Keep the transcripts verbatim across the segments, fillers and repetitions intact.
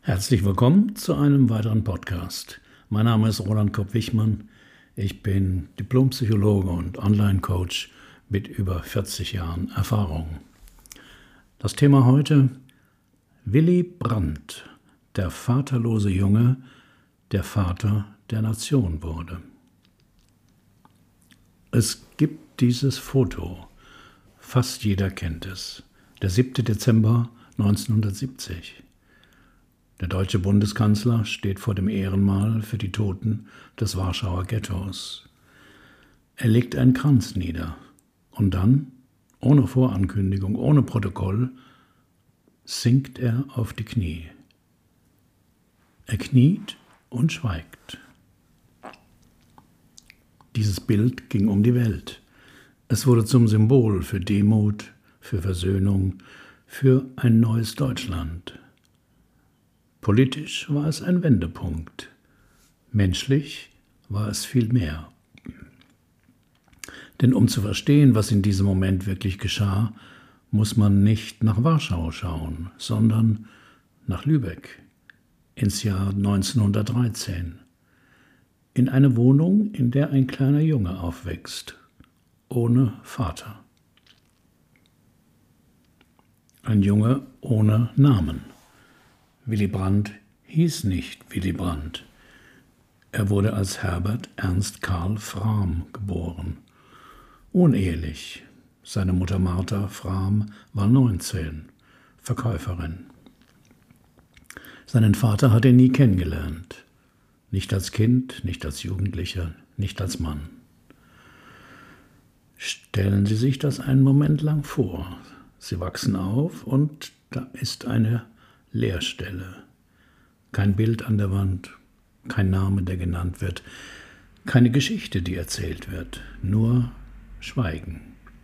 Herzlich willkommen zu einem weiteren Podcast. Mein Name ist Roland Kopp-Wichmann. Ich bin Diplompsychologe und Online-Coach mit über vierzig Jahren Erfahrung. Das Thema heute: Willy Brandt, der vaterlose Junge, der Vater der Nation wurde. Es gibt dieses Foto. Fast jeder kennt es. Der siebte Dezember neunzehnhundertsiebzig. Der deutsche Bundeskanzler steht vor dem Ehrenmal für die Toten des Warschauer Ghettos. Er legt einen Kranz nieder und dann, ohne Vorankündigung, ohne Protokoll, sinkt er auf die Knie. Er kniet und schweigt. Dieses Bild ging um die Welt. Es wurde zum Symbol für Demut, für Versöhnung, für ein neues Deutschland. Politisch war es ein Wendepunkt. Menschlich war es viel mehr. Denn um zu verstehen, was in diesem Moment wirklich geschah, muss man nicht nach Warschau schauen, sondern nach Lübeck ins Jahr neunzehnhundertdreizehn. In eine Wohnung, in der ein kleiner Junge aufwächst, ohne Vater. Ein Junge ohne Namen. Willy Brandt hieß nicht Willy Brandt. Er wurde als Herbert Ernst Karl Frahm geboren. Unehelich. Seine Mutter Martha Frahm war neunzehn, Verkäuferin. Seinen Vater hat er nie kennengelernt. Nicht als Kind, nicht als Jugendlicher, nicht als Mann. Stellen Sie sich das einen Moment lang vor. Sie wachsen auf und da ist eine Leerstelle. Kein Bild an der Wand, kein Name, der genannt wird, keine Geschichte, die erzählt wird, nur Schweigen.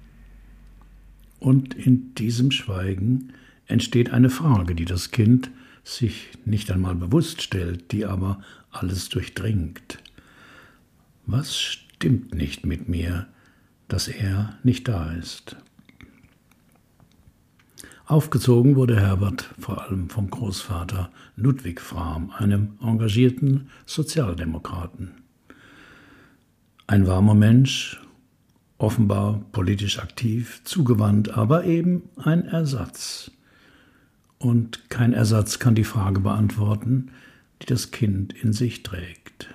Und in diesem Schweigen entsteht eine Frage, die das Kind sich nicht einmal bewusst stellt, die aber alles durchdringt. Was stimmt nicht mit mir, dass er nicht da ist? Aufgezogen wurde Herbert vor allem vom Großvater Ludwig Frahm, einem engagierten Sozialdemokraten. Ein warmer Mensch, offenbar politisch aktiv, zugewandt, aber eben ein Ersatz. Und kein Ersatz kann die Frage beantworten, die das Kind in sich trägt.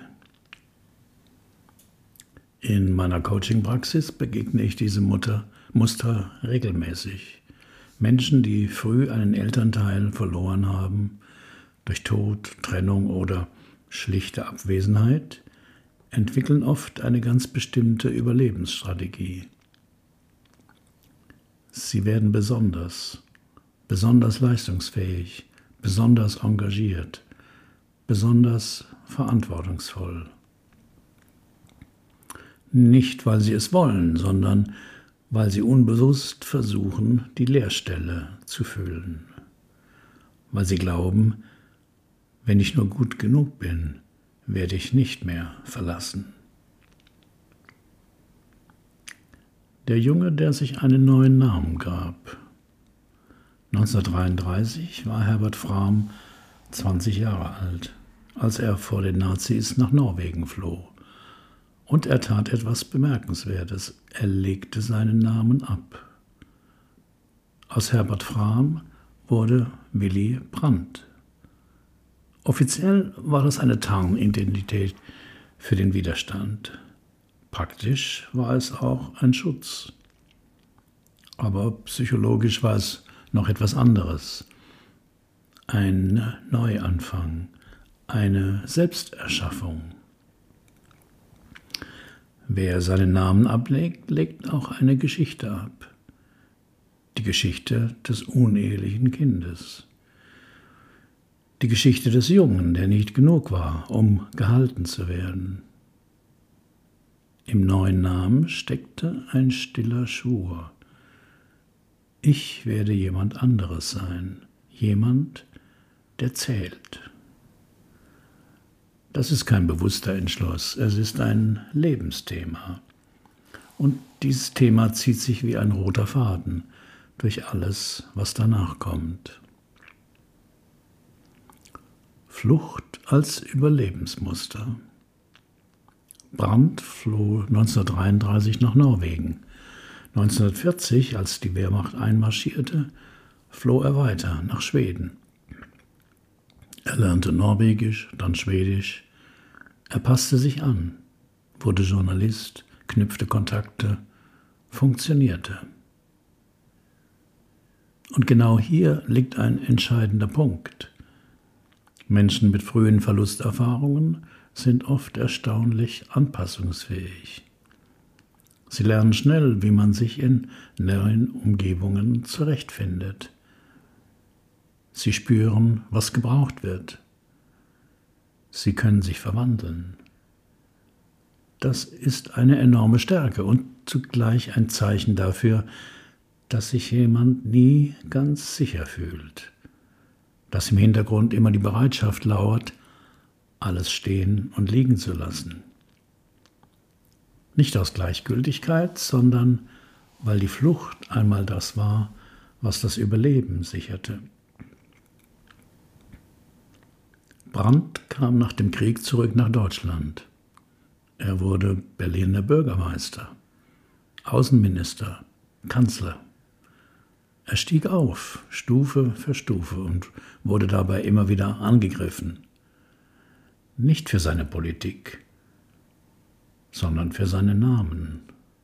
In meiner Coaching-Praxis begegne ich diesem Mutter, Muster regelmäßig. Menschen, die früh einen Elternteil verloren haben, durch Tod, Trennung oder schlichte Abwesenheit, entwickeln oft eine ganz bestimmte Überlebensstrategie. Sie werden besonders, besonders leistungsfähig, besonders engagiert, besonders verantwortungsvoll. Nicht, weil sie es wollen, sondern weil sie unbewusst versuchen, die Leerstelle zu füllen. Weil sie glauben, wenn ich nur gut genug bin, werde ich nicht mehr verlassen. Der Junge, der sich einen neuen Namen gab. neunzehnhundertdreiunddreißig war Herbert Frahm zwanzig Jahre alt, als er vor den Nazis nach Norwegen floh. Und er tat etwas Bemerkenswertes. Er legte seinen Namen ab. Aus Herbert Frahm wurde Willy Brandt. Offiziell war das eine Tarnidentität für den Widerstand. Praktisch war es auch ein Schutz. Aber psychologisch war es noch etwas anderes. Ein Neuanfang, eine Selbsterschaffung. Wer seinen Namen ablegt, legt auch eine Geschichte ab. Die Geschichte des unehelichen Kindes. Die Geschichte des Jungen, der nicht genug war, um gehalten zu werden. Im neuen Namen steckte ein stiller Schwur. Ich werde jemand anderes sein, jemand, der zählt. Das ist kein bewusster Entschluss, es ist ein Lebensthema. Und dieses Thema zieht sich wie ein roter Faden durch alles, was danach kommt. Flucht als Überlebensmuster. Brandt floh neunzehnhundertdreiunddreißig nach Norwegen. neunzehnhundertvierzig, als die Wehrmacht einmarschierte, floh er weiter nach Schweden. Er lernte Norwegisch, dann Schwedisch. Er passte sich an, wurde Journalist, knüpfte Kontakte, funktionierte. Und genau hier liegt ein entscheidender Punkt. Menschen mit frühen Verlusterfahrungen sind oft erstaunlich anpassungsfähig. Sie lernen schnell, wie man sich in neuen Umgebungen zurechtfindet. Sie spüren, was gebraucht wird. Sie können sich verwandeln. Das ist eine enorme Stärke und zugleich ein Zeichen dafür, dass sich jemand nie ganz sicher fühlt, dass im Hintergrund immer die Bereitschaft lauert, alles stehen und liegen zu lassen. Nicht aus Gleichgültigkeit, sondern weil die Flucht einmal das war, was das Überleben sicherte. Brandt kam nach dem Krieg zurück nach Deutschland. Er wurde Berliner Bürgermeister, Außenminister, Kanzler. Er stieg auf, Stufe für Stufe, und wurde dabei immer wieder angegriffen. Nicht für seine Politik, sondern für seinen Namen.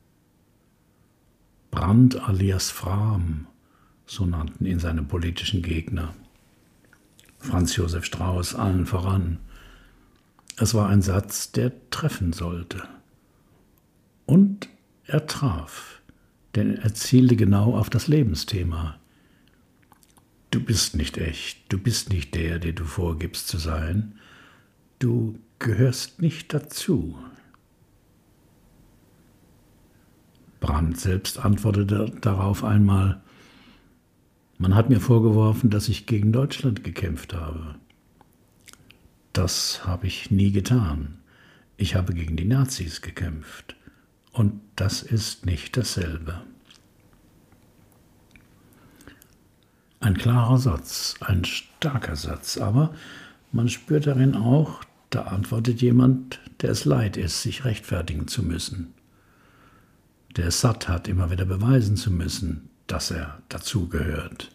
Brandt alias Frahm, so nannten ihn seine politischen Gegner. Franz Josef Strauß allen voran. Es war ein Satz, der treffen sollte. Und er traf, denn er zielte genau auf das Lebensthema. Du bist nicht echt, du bist nicht der, der du vorgibst zu sein. Du gehörst nicht dazu. Brandt selbst antwortete darauf einmal: Man hat mir vorgeworfen, dass ich gegen Deutschland gekämpft habe. Das habe ich nie getan. Ich habe gegen die Nazis gekämpft. Und das ist nicht dasselbe. Ein klarer Satz, ein starker Satz, aber man spürt darin auch, da antwortet jemand, der es leid ist, sich rechtfertigen zu müssen, der es satt hat, immer wieder beweisen zu müssen, dass er dazugehört.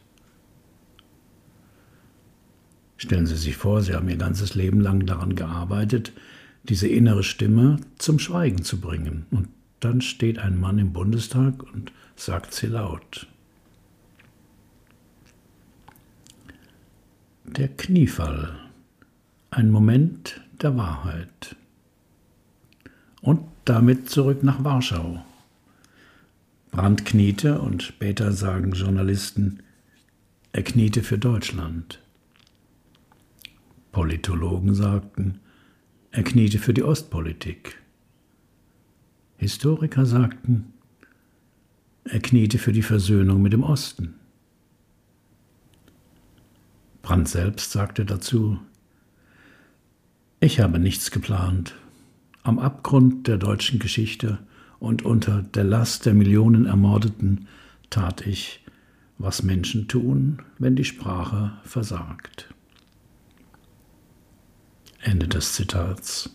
Stellen Sie sich vor, Sie haben Ihr ganzes Leben lang daran gearbeitet, diese innere Stimme zum Schweigen zu bringen. Und dann steht ein Mann im Bundestag und sagt sie laut. Der Kniefall, ein Moment der Wahrheit. Und damit zurück nach Warschau. Brandt kniete, und später sagen Journalisten, er kniete für Deutschland. Politologen sagten, er kniete für die Ostpolitik. Historiker sagten, er kniete für die Versöhnung mit dem Osten. Brandt selbst sagte dazu, ich habe nichts geplant. Am Abgrund der deutschen Geschichte und unter der Last der Millionen Ermordeten tat ich, was Menschen tun, wenn die Sprache versagt. Ende des Zitats.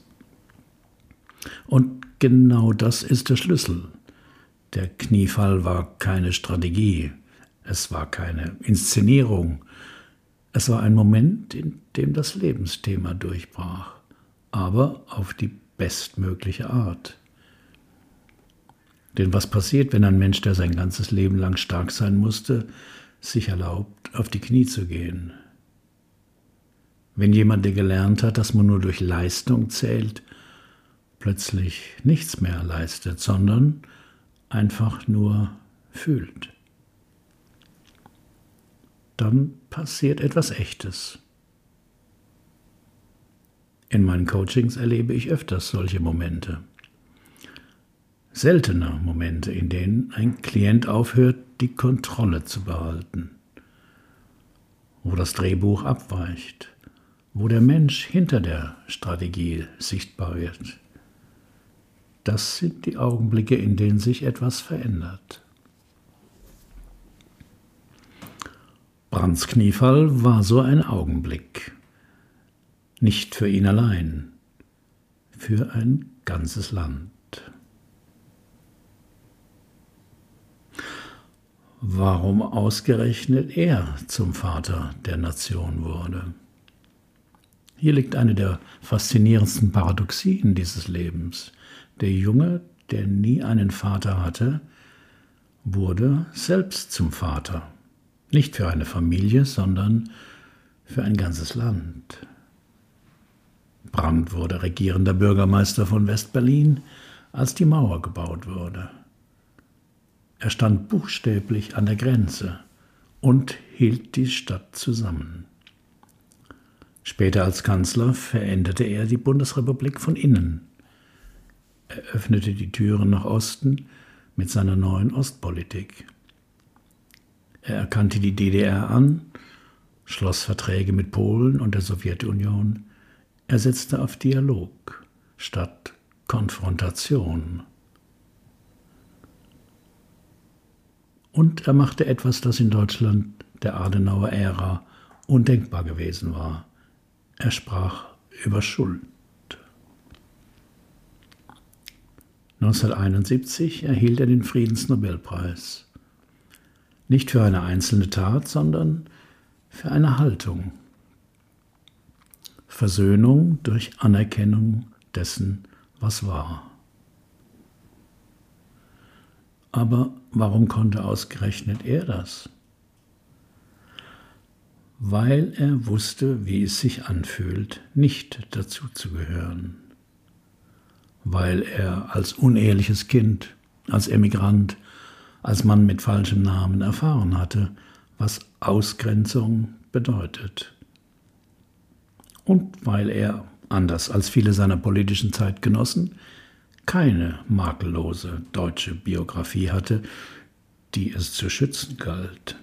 Und genau das ist der Schlüssel. Der Kniefall war keine Strategie, es war keine Inszenierung, es war ein Moment, in dem das Lebensthema durchbrach, aber auf die bestmögliche Art. Denn was passiert, wenn ein Mensch, der sein ganzes Leben lang stark sein musste, sich erlaubt, auf die Knie zu gehen? Wenn jemand, der gelernt hat, dass man nur durch Leistung zählt, plötzlich nichts mehr leistet, sondern einfach nur fühlt. Dann passiert etwas Echtes. In meinen Coachings erlebe ich öfters solche Momente. Seltene Momente, in denen ein Klient aufhört, die Kontrolle zu behalten, wo das Drehbuch abweicht, wo der Mensch hinter der Strategie sichtbar wird. Das sind die Augenblicke, in denen sich etwas verändert. Brandts Kniefall war so ein Augenblick. Nicht für ihn allein, für ein ganzes Land. Warum ausgerechnet er zum Vater der Nation wurde? Hier liegt eine der faszinierendsten Paradoxien dieses Lebens. Der Junge, der nie einen Vater hatte, wurde selbst zum Vater. Nicht für eine Familie, sondern für ein ganzes Land. Brandt wurde regierender Bürgermeister von West-Berlin, als die Mauer gebaut wurde. Er stand buchstäblich an der Grenze und hielt die Stadt zusammen. Später als Kanzler veränderte er die Bundesrepublik von innen. Er öffnete die Türen nach Osten mit seiner neuen Ostpolitik. Er erkannte die D D R an, schloss Verträge mit Polen und der Sowjetunion. Er setzte auf Dialog statt Konfrontation. Und er machte etwas, das in Deutschland der Adenauer-Ära undenkbar gewesen war. Er sprach über Schuld. neunzehnhunderteinundsiebzig erhielt er den Friedensnobelpreis. Nicht für eine einzelne Tat, sondern für eine Haltung. Versöhnung durch Anerkennung dessen, was war. Aber warum konnte ausgerechnet er das? Weil er wusste, wie es sich anfühlt, nicht dazuzugehören. Weil er als uneheliches Kind, als Emigrant, als Mann mit falschem Namen erfahren hatte, was Ausgrenzung bedeutet. Und weil er, anders als viele seiner politischen Zeitgenossen, keine makellose deutsche Biografie hatte, die es zu schützen galt.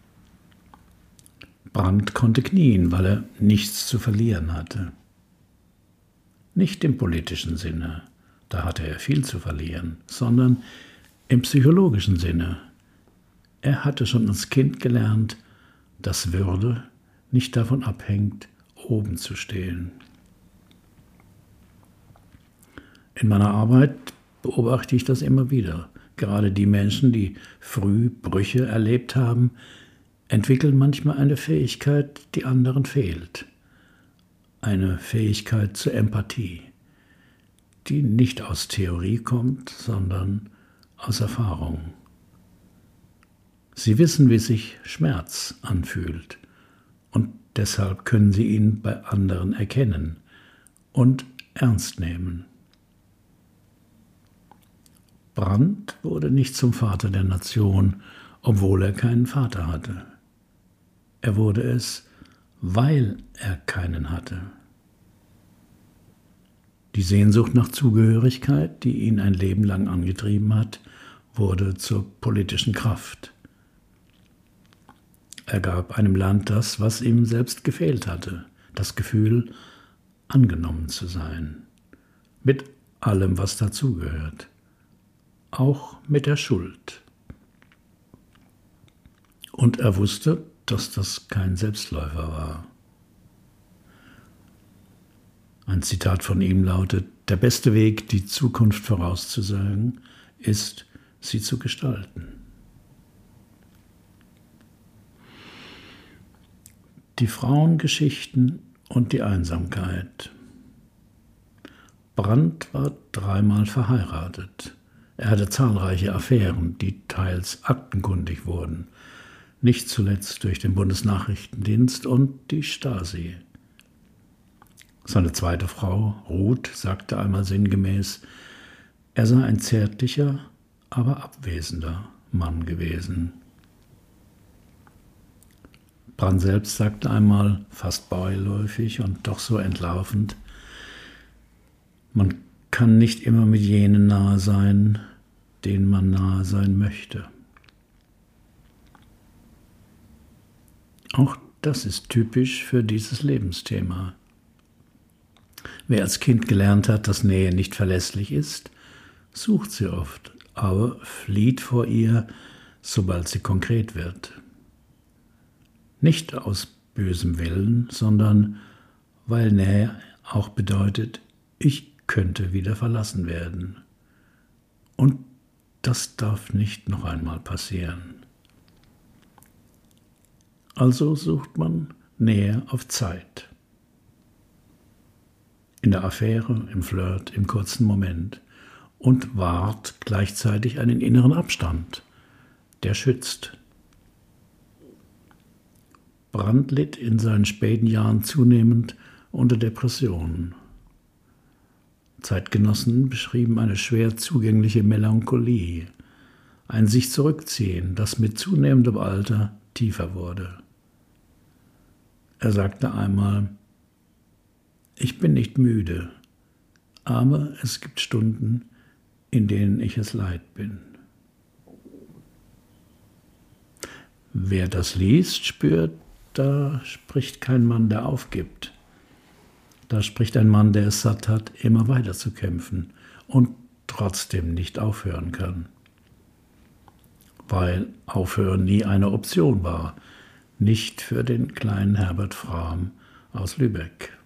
Brandt konnte knien, weil er nichts zu verlieren hatte. Nicht im politischen Sinne, da hatte er viel zu verlieren, sondern im psychologischen Sinne. Er hatte schon als Kind gelernt, dass Würde nicht davon abhängt, oben zu stehen. In meiner Arbeit beobachte ich das immer wieder. Gerade die Menschen, die früh Brüche erlebt haben, entwickeln manchmal eine Fähigkeit, die anderen fehlt. Eine Fähigkeit zur Empathie, die nicht aus Theorie kommt, sondern aus Erfahrung. Sie wissen, wie sich Schmerz anfühlt, und deshalb können sie ihn bei anderen erkennen und ernst nehmen. Brandt wurde nicht zum Vater der Nation, obwohl er keinen Vater hatte. Er wurde es, weil er keinen hatte. Die Sehnsucht nach Zugehörigkeit, die ihn ein Leben lang angetrieben hat, wurde zur politischen Kraft. Er gab einem Land das, was ihm selbst gefehlt hatte, das Gefühl, angenommen zu sein, mit allem, was dazugehört, auch mit der Schuld. Und er wusste, dass das kein Selbstläufer war. Ein Zitat von ihm lautet: Der beste Weg, die Zukunft vorauszusagen, ist, sie zu gestalten. Die Frauengeschichten und die Einsamkeit. Brandt war dreimal verheiratet. Er hatte zahlreiche Affären, die teils aktenkundig wurden, nicht zuletzt durch den Bundesnachrichtendienst und die Stasi. Seine zweite Frau, Ruth, sagte einmal sinngemäß, er sei ein zärtlicher, aber abwesender Mann gewesen. Brandt selbst sagte einmal, fast beiläufig und doch so entlarvend, man kann nicht immer mit jenen nahe sein, denen man nahe sein möchte. Auch das ist typisch für dieses Lebensthema. Wer als Kind gelernt hat, dass Nähe nicht verlässlich ist, sucht sie oft, aber flieht vor ihr, sobald sie konkret wird. Nicht aus bösem Willen, sondern weil Nähe auch bedeutet, ich könnte wieder verlassen werden. Und das darf nicht noch einmal passieren. Also sucht man Nähe auf Zeit. In der Affäre, im Flirt, im kurzen Moment und wahrt gleichzeitig einen inneren Abstand, der schützt. Brandt litt in seinen späten Jahren zunehmend unter Depressionen. Zeitgenossen beschrieben eine schwer zugängliche Melancholie, ein sich zurückziehen, das mit zunehmendem Alter tiefer wurde. Er sagte einmal: Ich bin nicht müde, aber es gibt Stunden, in denen ich es leid bin. Wer das liest, spürt, da spricht kein Mann, der aufgibt. Da spricht ein Mann, der es satt hat, immer weiter zu kämpfen und trotzdem nicht aufhören kann. Weil Aufhören nie eine Option war, nicht für den kleinen Herbert Frahm aus Lübeck.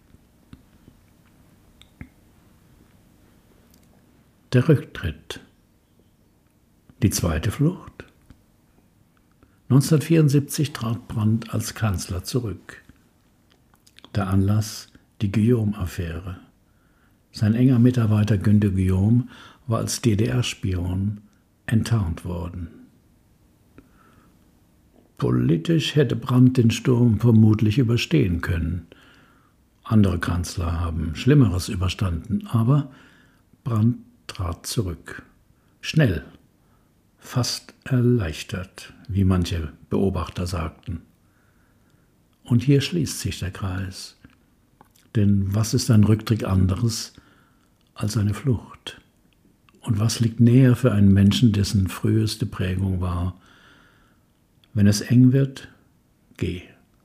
Der Rücktritt. Die zweite Flucht. neunzehnhundertvierundsiebzig trat Brandt als Kanzler zurück. Der Anlass: die Guillaume-Affäre. Sein enger Mitarbeiter Günter Guillaume war als D D R-Spion enttarnt worden. Politisch hätte Brandt den Sturm vermutlich überstehen können. Andere Kanzler haben Schlimmeres überstanden, aber Brandt trat zurück. Schnell, fast erleichtert, wie manche Beobachter sagten. Und hier schließt sich der Kreis. Denn was ist ein Rücktritt anderes als eine Flucht? Und was liegt näher für einen Menschen, dessen früheste Prägung war: Wenn es eng wird, geh.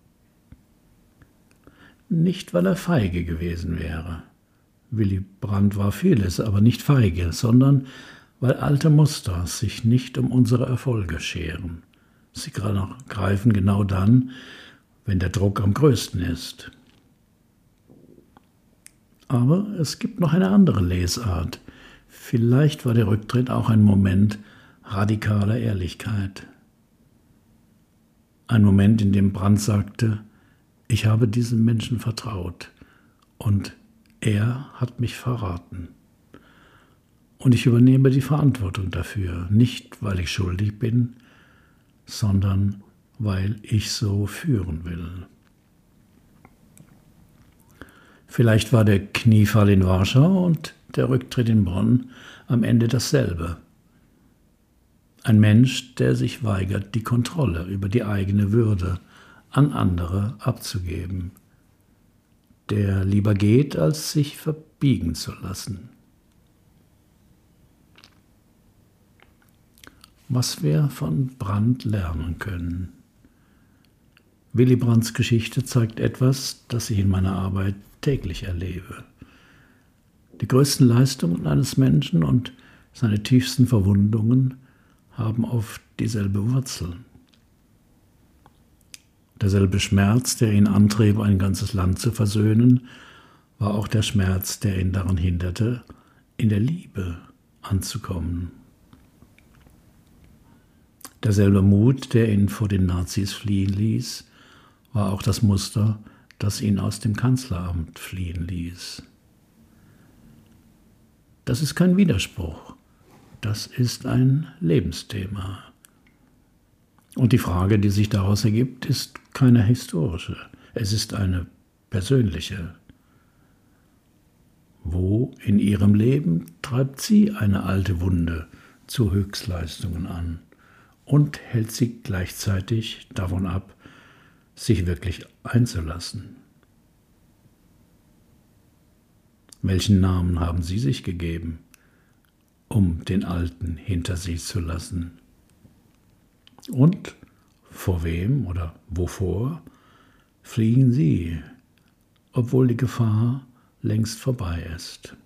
Nicht, weil er feige gewesen wäre. Willy Brandt war vieles, aber nicht feige, sondern weil alte Muster sich nicht um unsere Erfolge scheren. Sie greifen genau dann, wenn der Druck am größten ist. Aber es gibt noch eine andere Lesart. Vielleicht war der Rücktritt auch ein Moment radikaler Ehrlichkeit. Ein Moment, in dem Brandt sagte: Ich habe diesem Menschen vertraut und er hat mich verraten. Und ich übernehme die Verantwortung dafür, nicht weil ich schuldig bin, sondern weil ich so führen will. Vielleicht war der Kniefall in Warschau und der Rücktritt in Bonn am Ende dasselbe. Ein Mensch, der sich weigert, die Kontrolle über die eigene Würde an andere abzugeben. Der lieber geht, als sich verbiegen zu lassen. Was wir von Brandt lernen können. Willy Brandts Geschichte zeigt etwas, das ich in meiner Arbeit täglich erlebe. Die größten Leistungen eines Menschen und seine tiefsten Verwundungen haben oft dieselbe Wurzel. Derselbe Schmerz, der ihn antrieb, ein ganzes Land zu versöhnen, war auch der Schmerz, der ihn daran hinderte, in der Liebe anzukommen. Derselbe Mut, der ihn vor den Nazis fliehen ließ, war auch das Muster, das ihn aus dem Kanzleramt fliehen ließ. Das ist kein Widerspruch, das ist ein Lebensthema. Und die Frage, die sich daraus ergibt, ist keine historische, es ist eine persönliche. Wo in ihrem Leben treibt sie eine alte Wunde zu Höchstleistungen an und hält sie gleichzeitig davon ab, sich wirklich einzulassen? Welchen Namen haben Sie sich gegeben, um den Alten hinter sich zu lassen? Und vor wem oder wovor fliehen Sie, obwohl die Gefahr längst vorbei ist?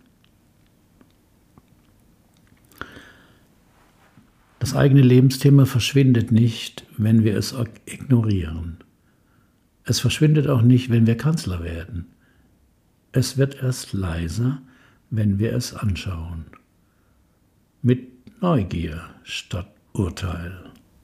Das eigene Lebensthema verschwindet nicht, wenn wir es ignorieren. Es verschwindet auch nicht, wenn wir Kanzler werden. Es wird erst leiser, wenn wir es anschauen. Mit Neugier statt Urteil.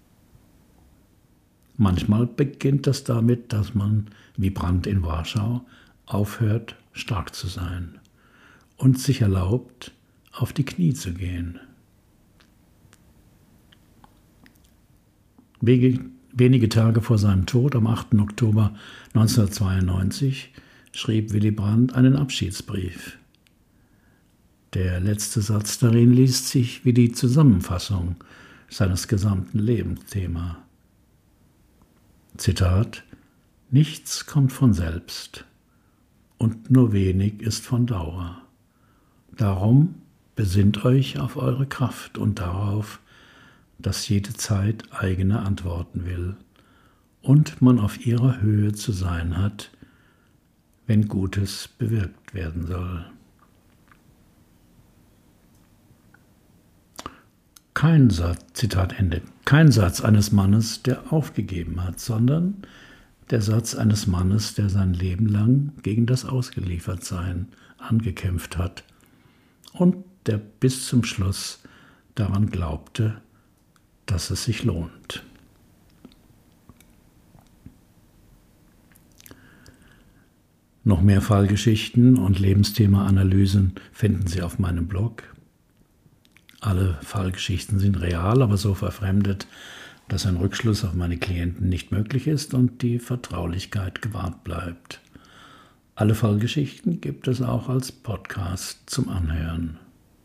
Manchmal beginnt es damit, dass man, wie Brandt in Warschau, aufhört, stark zu sein und sich erlaubt, auf die Knie zu gehen. Wenige Tage vor seinem Tod, am achten Oktober neunzehnhundertzweiundneunzig, schrieb Willy Brandt einen Abschiedsbrief. Der letzte Satz darin liest sich wie die Zusammenfassung seines gesamten Lebensthemas. Zitat: Nichts kommt von selbst und nur wenig ist von Dauer. Darum besinnt euch auf eure Kraft und darauf, dass jede Zeit eigene Antworten will und man auf ihrer Höhe zu sein hat, wenn Gutes bewirkt werden soll. Kein Satz, Zitat Ende, kein Satz eines Mannes, der aufgegeben hat, sondern der Satz eines Mannes, der sein Leben lang gegen das Ausgeliefertsein angekämpft hat und der bis zum Schluss daran glaubte, dass es sich lohnt. Noch mehr Fallgeschichten und Lebensthema-Analysen finden Sie auf meinem Blog. Alle Fallgeschichten sind real, aber so verfremdet, dass ein Rückschluss auf meine Klienten nicht möglich ist und die Vertraulichkeit gewahrt bleibt. Alle Fallgeschichten gibt es auch als Podcast zum Anhören.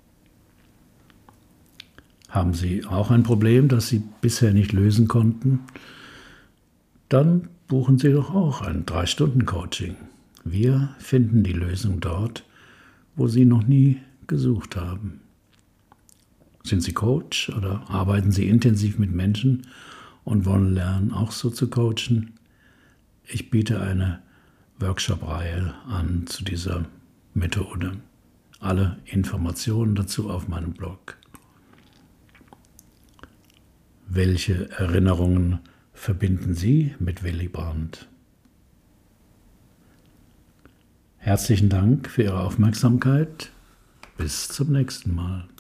Haben Sie auch ein Problem, das Sie bisher nicht lösen konnten? Dann buchen Sie doch auch ein drei Stunden Coaching. Wir finden die Lösung dort, wo Sie noch nie gesucht haben. Sind Sie Coach oder arbeiten Sie intensiv mit Menschen und wollen lernen, auch so zu coachen? Ich biete eine Workshop-Reihe an zu dieser Methode. Alle Informationen dazu auf meinem Blog. Welche Erinnerungen verbinden Sie mit Willy Brandt? Herzlichen Dank für Ihre Aufmerksamkeit. Bis zum nächsten Mal.